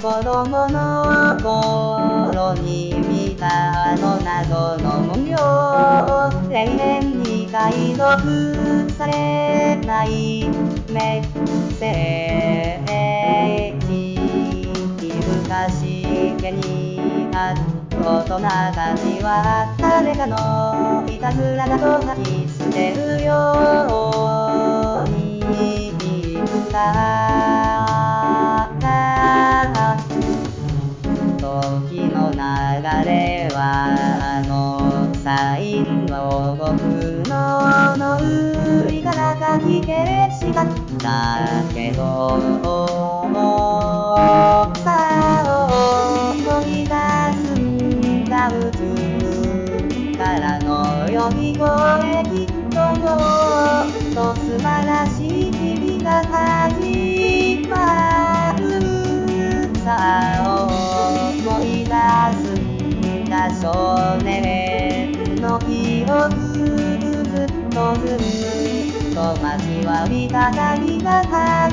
子供の頃に見たあの謎の模様、永遠に解読されないメッセージ。昔気になる大人たちは誰かのいたずらだと吐き捨てるように言った時の流れはあのサインを僕の脳裏からかき消したんだけど、さあ思い出すんだ宇宙からの呼び声、きっともっと素晴らしい日々が始まるさあ思い出すんだ少年の記憶、ずっと街は見た旅が